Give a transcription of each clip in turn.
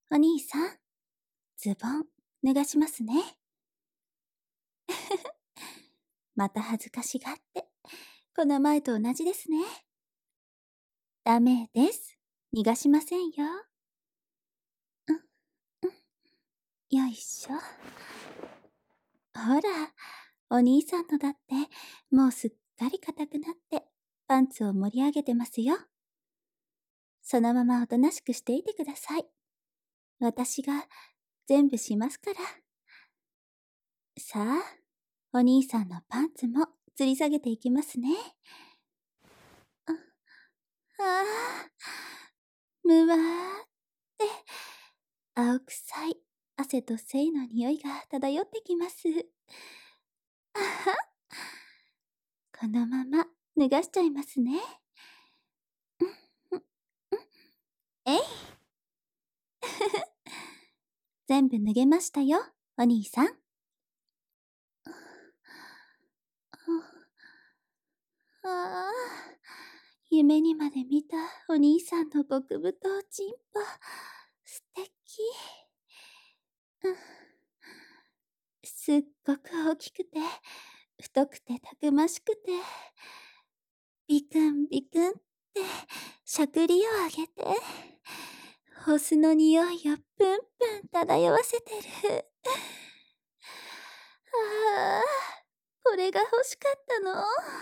お兄さん、ズボン脱がしますね。また恥ずかしがって、この前と同じですね。ダメです。逃がしませんよ。よいしょ。ほら、お兄さんのだって、もうすっかり硬くなって、パンツを盛り上げてますよ。そのままおとなしくしていてください。私が全部しますから。さあ、お兄さんのパンツも吊り下げていきますね。むわーって、青臭い汗と精の匂いが漂ってきます。あは、このまま脱がしちゃいますね。えい全部脱げましたよ、お兄さん。ああ、夢にまで見たお兄さんの極太チンポ、素敵。すっごく大きくて、太くてたくましくて、ビクンビクンってしゃくりをあげて、ホスの匂いをプンプン漂わせてる。ああ、これが欲しかったの。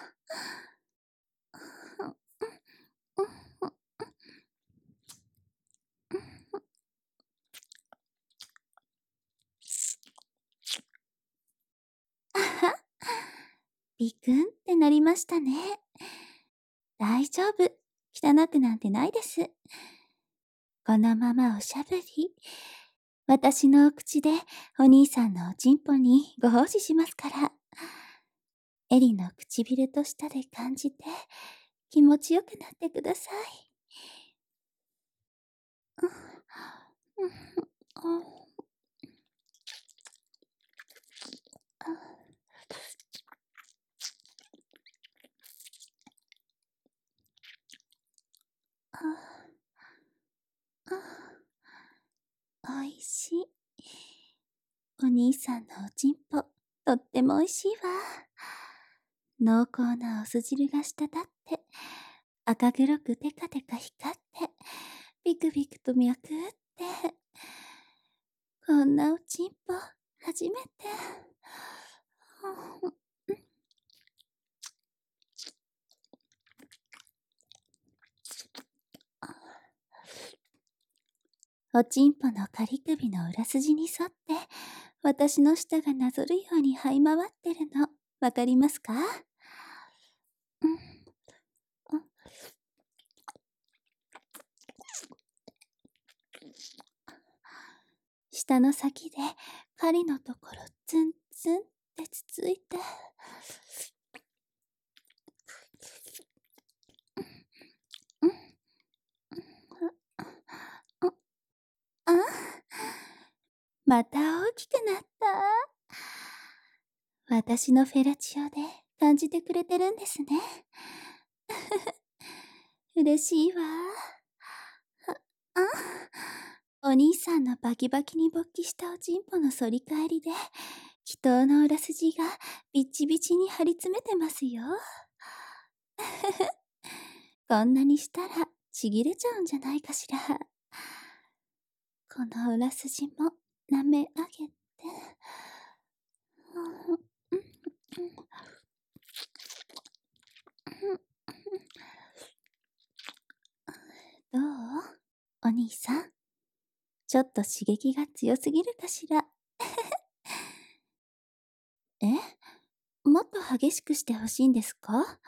あは、ビクンってなりましたね。大丈夫。汚くなんてないです。このままおしゃぶり。私のお口でお兄さんのおちんぽにご奉仕しますから。エリの唇と舌で感じて気持ちよくなってください。おいしい。お兄さんのおちんぽ、とってもおいしいわ。濃厚なお酢汁が滴って、赤黒くテカテカ光って、ビクビクと脈打って、こんなおちんぽ、初めて。おちんぽの仮首の裏筋に沿って、私の舌がなぞるように這い回ってるの、わかりますか？舌の先で針のところツンツンってつついて、あ、また大きくなった。私のフェラチオで感じてくれてるんですね。嬉しいわ。お兄さんのバキバキに勃起したおちんぽの反り返りで、祈祷の裏筋がビッチビチに張り詰めてますよ。こんなにしたらちぎれちゃうんじゃないかしら。この裏筋も舐め上げて。どう？お兄さん。ちょっと刺激が強すぎるかしら。え？もっと激しくしてほしいんですか？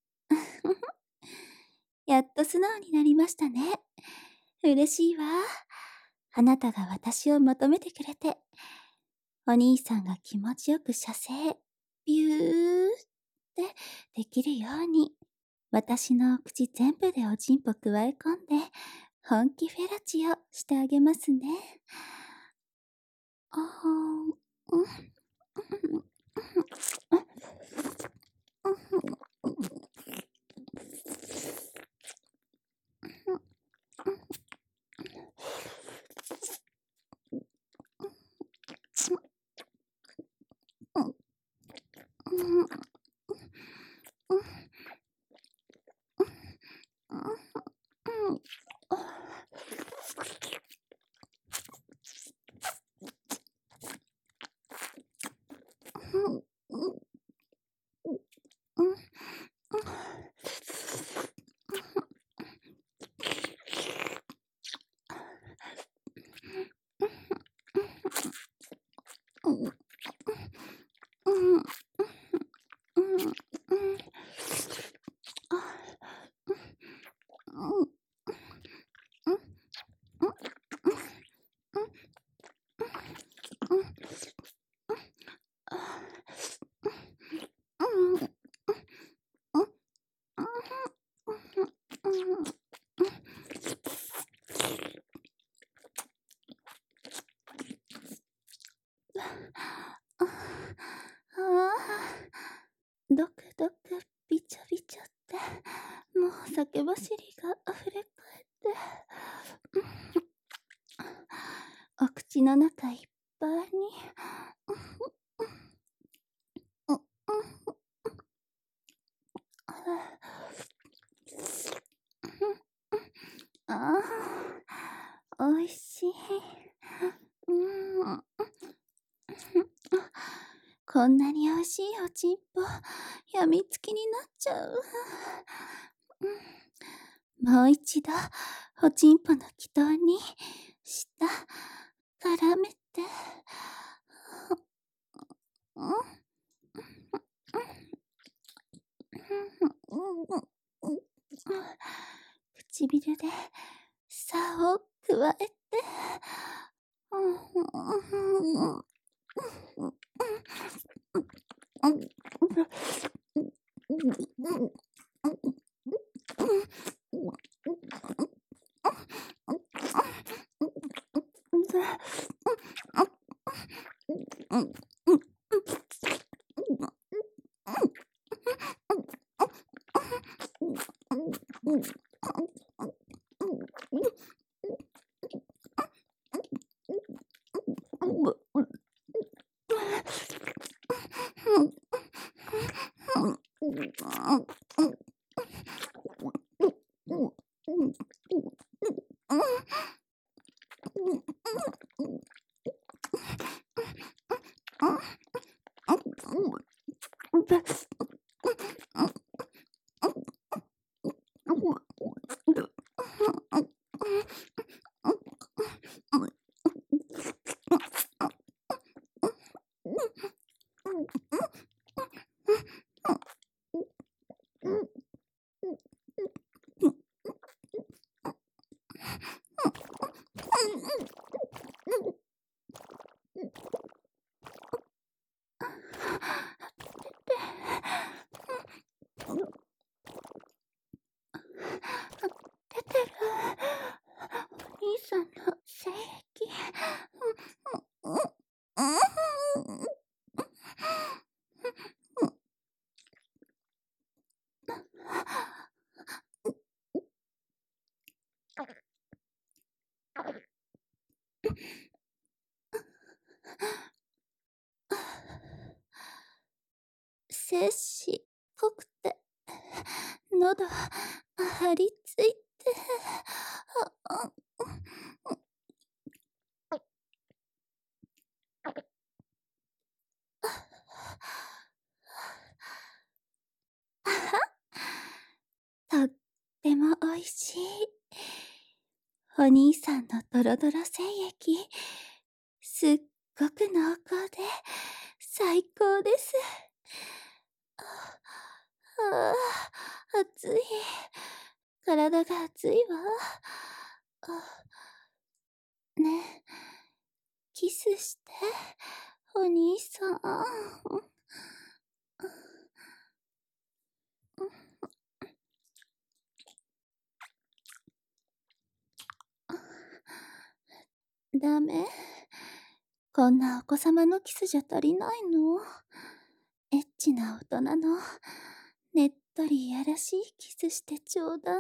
やっと素直になりましたね。嬉しいわ。あなたが私を求めてくれて。お兄さんが気持ちよく射精、ビューってできるように、私のお口全部でおちんぽ加え込んで、本気フェラチオしてあげますね。あーん、 ああ、ドクドクビチャビチャって、もう酒走りが溢れ返って、お口の中いっぱいに、ああ、おいしい。こんなにおいしいおちんぽ、やみつきになっちゃう。もう一度、おちんぽの気筒に、舌、絡めて。唇で、さを加えて。出てる。お兄さんの精液。精子濃くて、喉張り付いて。とってもおいしい。お兄さんのドロドロ精液、すっごく濃厚で最高です。ああ、熱い。体が熱いわ。ねえ、キスして、お兄さん。ダメ。こんなお子様のキスじゃ足りないの。エッチな大人の、ねっとりいやらしいキスしてちょうだい。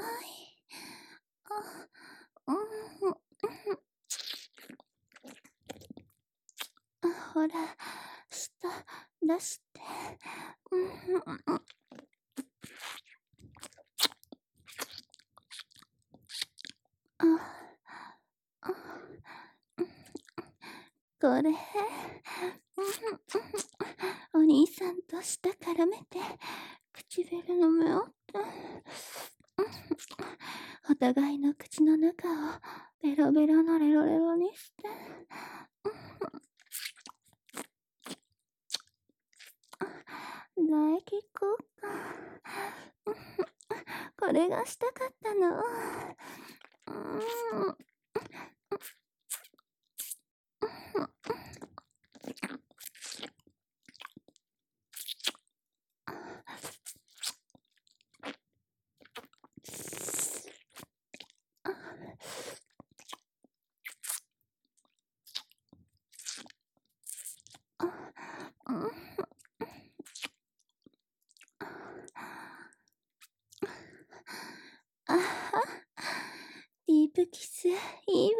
ほら、舌出して。これ、お兄さんと舌絡めて、唇の目をって、お互いの口の中をベロベロのレロレロにして、唾液交換。これがしたかったの。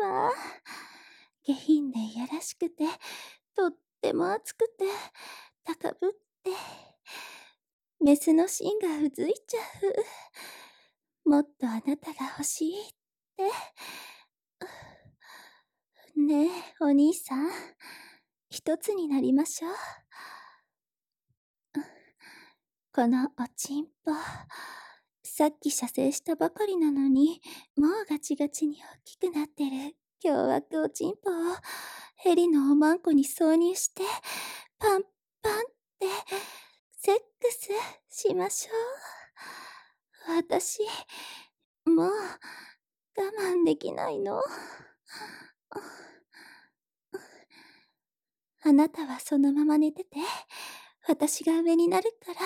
わ。下品でいやらしくて、とっても熱くて、高ぶって、メスの芯がうずいちゃう。もっとあなたが欲しいって。ねえ、お兄さん、一つになりましょう。このおちんぽ、さっき射精したばかりなのに、もうガチガチに大きくなってる凶悪おちんぽをヘリのおまんこに挿入して、パンパンってセックスしましょう。私、もう我慢できないの。あなたはそのまま寝てて、私が上になるから。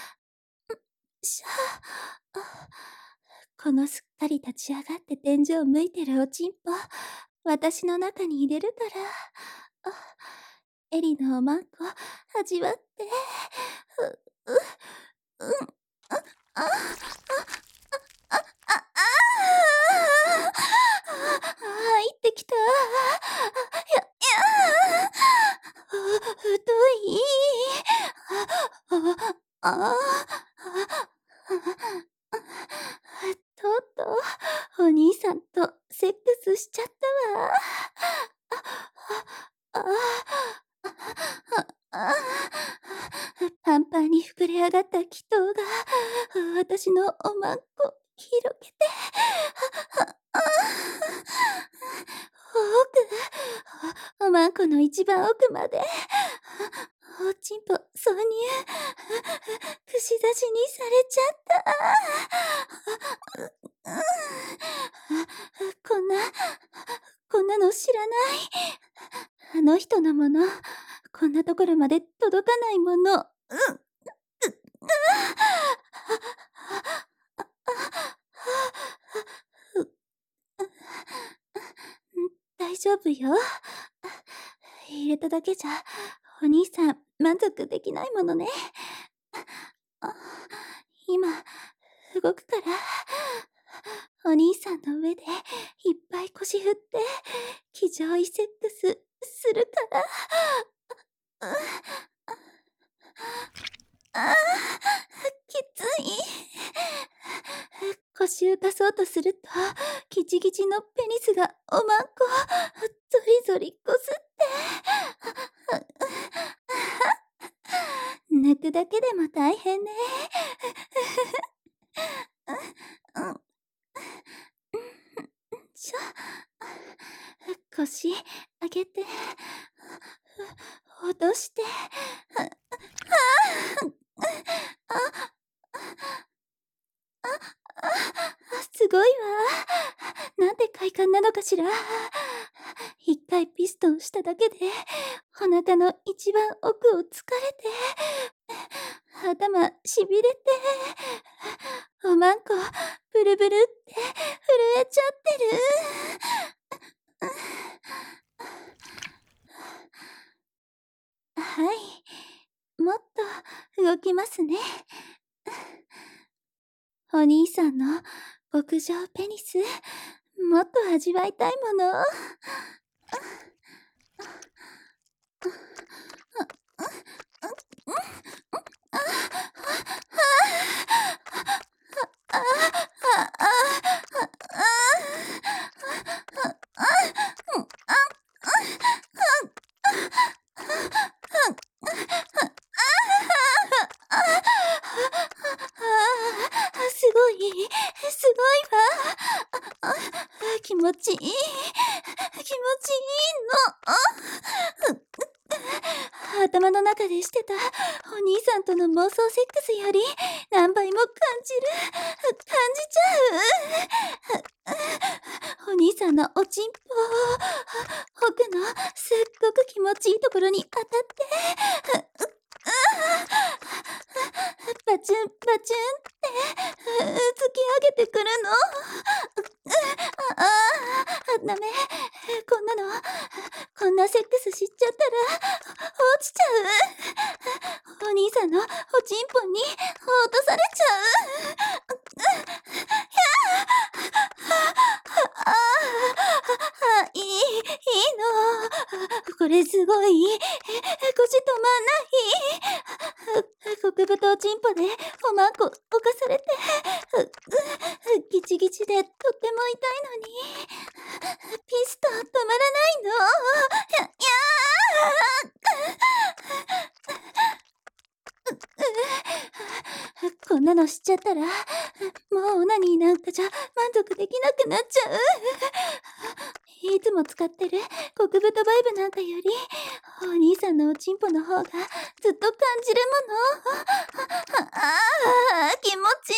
このすっかり立ち上がって天井を向いてるおちんぽ、私の中に入れるから。エリのおまんこ、味わって。入ってきた。太い。とうとう、お兄さんとセックスしちゃったわ。パンパンに膨れ上がった気筒が、私のおまんこ、広げて、奥、おまんこの一番奥まで、おちんぽ挿入、串刺しにされちゃった。こんなの知らない。あの人のもの、こんなところまで届かないもの。大丈夫よ。入れただけじゃ、お兄さん満足できないものね。今、動くから。お兄さんの上でいっぱい腰振って、気丈いセックスするから。きつい。腰浮かそうとすると、ギチギチのペニスがおまんこ、ゾリゾリこすって。抜くだけでも大変ね。腰上げて、落として。すごいわ。なんて快感なのかしら。一回ピストンしただけで、お腹の一番奥を疲れて、頭しびれて、おまんこブルブルって震えちゃってる。はい、もっと動きますね。お兄さんの極上ペニス、もっと味わいたいもの。すごい、すごいわ。気持ちいい。気持ちいいの。頭の中でしてたお兄さんとの妄想セックスより何倍も感じちゃう。お兄さんのおちんぽ、奥のすっごく気持ちいいところに当たって、バチュンバチュンって突き上げてくるの。ダメ。こんなセックスしちゃったら落ちちゃう。お兄さんのおちんぽに落とされちゃう。 の。これすごい。腰止まんない。極太チンポでおまんこ侵されて、ギチギチでとっても痛いのに、ピストン止まらないの。こんなのしちゃったら、もうオナニーなんかじゃ満足できなくなっちゃう。いつも使ってる極太バイブなんかより、お兄さんのおちんぽの方がずっと感じるもの。気持ちいい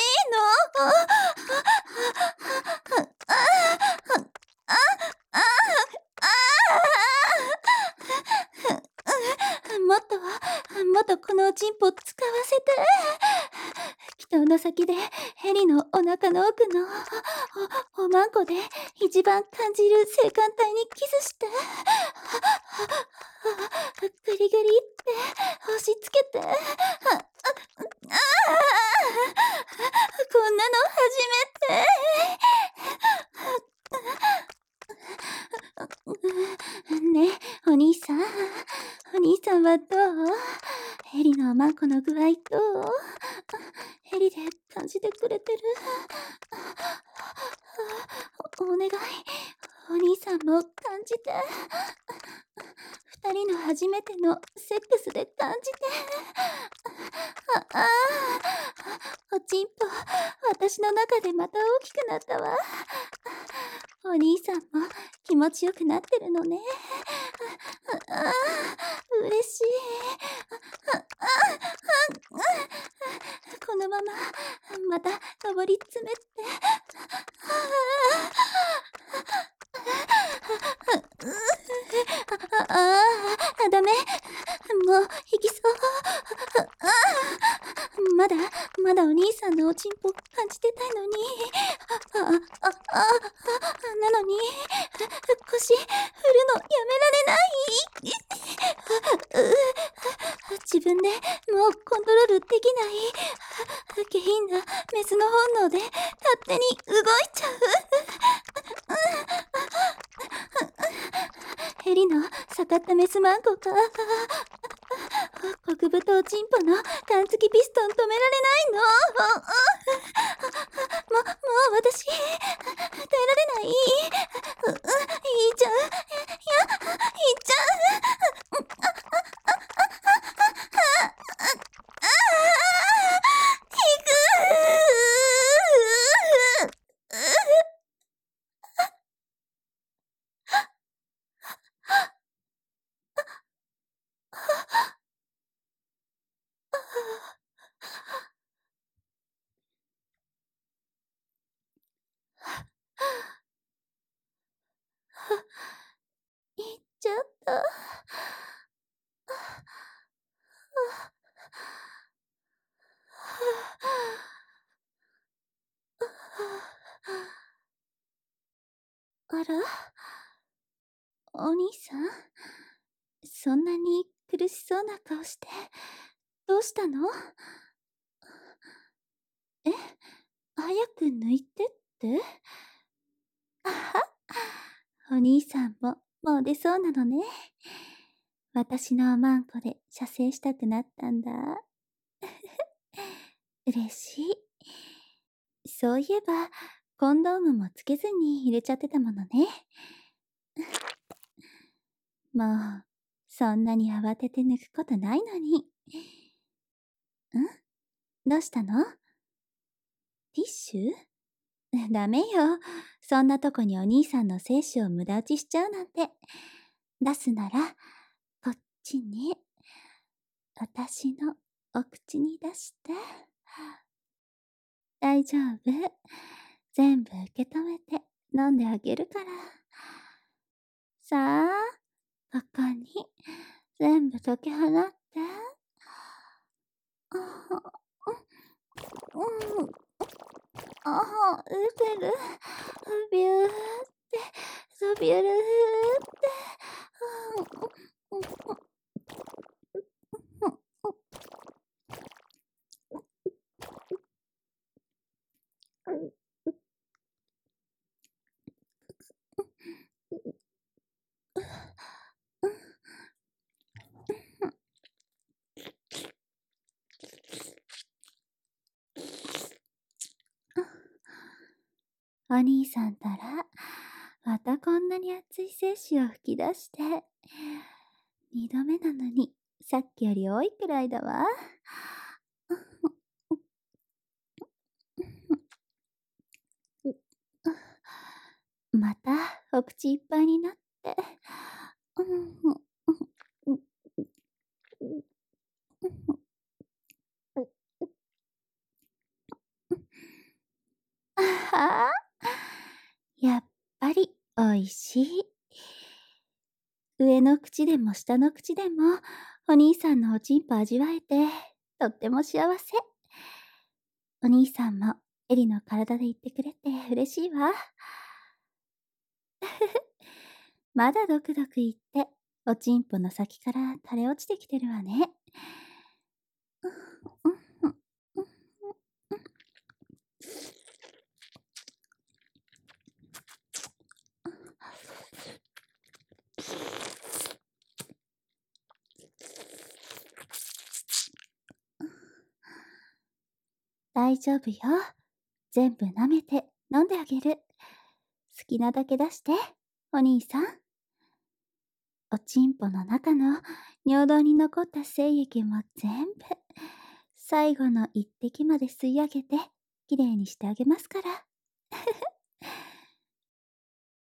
の。もっとこのおちんぽ使わせて。祈祷の先でヘリのお腹の奥のおまんこで一番感じる性感帯にキスして、グリグリって押し付けて、こんなの初めて。ねえ、お兄さんはどう？ヘリのおまんこの具合どう？ヘリで感じてくれてる？お願い、お兄さんも感じて。二人の初めてのセックスで感じて。おちんぽ、私の中でまた大きくなったわ。お兄さんも気持ちよくなってるのね。嬉しい。このままた上り詰めて。ダメ。もう行きそう。まだお兄さんのおちんぽ感じてたいのに。なのに、腰振るのやめられない。自分でもうコントロールできない。下品なメスの本能で勝手に動いちゃう。ヘリの逆ったメスマンコか。極太おちんぽの感付きピストン止められないの。もう私、耐えられない。言っちゃう。言っちゃう。言っちゃった。あら、お兄さん、そんなに苦しそうな顔して、どうしたの？え、早く抜いてって？あは、お兄さんももう出そうなのね。私のおまんこで射精したくなったんだ。嬉しい。そういえば、コンドームもつけずに入れちゃってたものね。もう、そんなに慌てて抜くことないのに。どうしたの？ティッシュ？ダメよ。そんなとこにお兄さんの精子を無駄打ちしちゃうなんて。出すなら、こっちに。私のお口に出して。大丈夫。全部受け止めて飲んであげるから。さあ、ここに全部解き放って。出てる。ビューって、ビュルーって。 お兄さんたら、またこんなに熱い精子を吹き出して、二度目なのに、さっきより多いくらいだわ。また、お口いっぱいになって。あはやっぱりおいしい。上の口でも下の口でも、お兄さんのおちんぽ味わえて、とっても幸せ。お兄さんも、エリの体で言ってくれて嬉しいわ。まだドクドク言って、おちんぽの先から垂れ落ちてきてるわね。大丈夫よ。全部舐めて飲んであげる。好きなだけ出して、お兄さん。おちんぽの中の尿道に残った精液も全部、最後の一滴まで吸い上げて、きれいにしてあげますから。